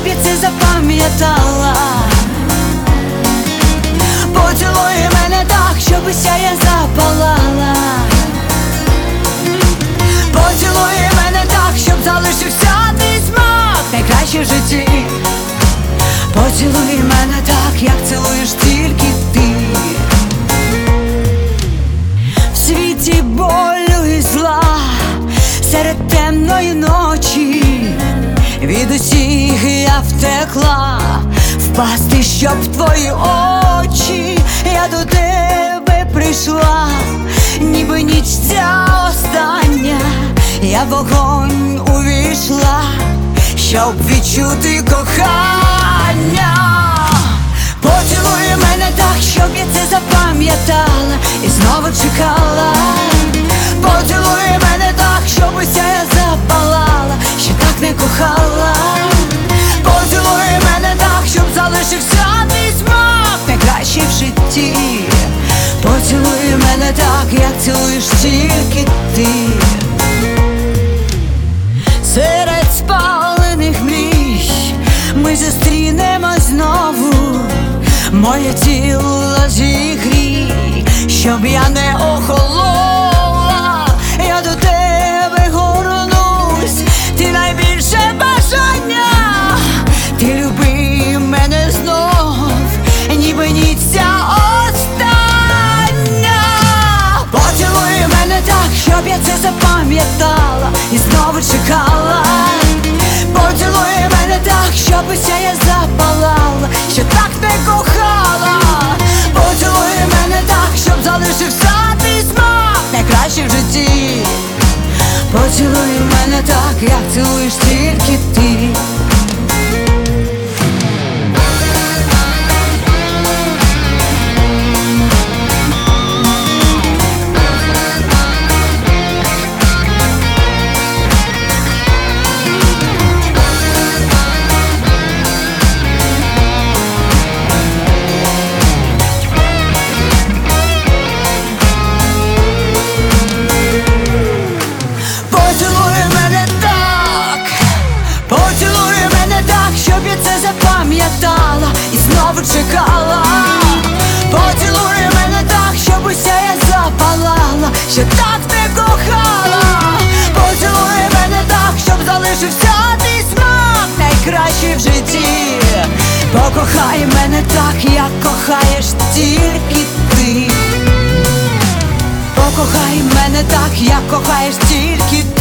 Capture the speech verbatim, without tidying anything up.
я це запам'ятала. Поцілуй мене так, щоб уся я запалала. Поцілуй мене так, щоб залишився твій смак найкраще в житті. Поцілуй мене так, як цілуєш тільки ти. В світі болю і зла, серед темної ночі, від усіх я втекла, впасти, щоб в твої очі. Я до тебе прийшла, ніби ніч ця остання. Я в вогонь увійшла, щоб відчути кохання. Поцілуй мене так, щоб я це запам'ятала і знову чекала. Поцілуй мене так, щоб уся я запалала, ще так не кохала. Поцілуй мене так, щоб залишився твій смак найкраще в житті. Поцілуй мене так, як цілуєш тільки ти. Серед спалених мрій ми зустрінемось знову. Моє тіло зігрій, щоб я не охолола. Я до тебе горнусь, ти найбільше бажання. Ти люби мене знов, ніби ніч ця остання. Поцілуй мене так, щоб я це запам'ятала і знову чекала. Поцілуй мене так, щоб уся я запалала, що так не кохала. Поцілуй мене так, щоб залишився твій смак найкраще в житті. Поцілуй мене так, як цілуєш тільки ти. Запам'ятала і знову чекала. Поцілуй мене так, щоб уся я запалала, що так не кохала. Поцілуй мене так, щоб залишився твій смак найкращий в житті. Покохай мене так, як кохаєш тільки ти. Покохай мене так, як кохаєш тільки ти.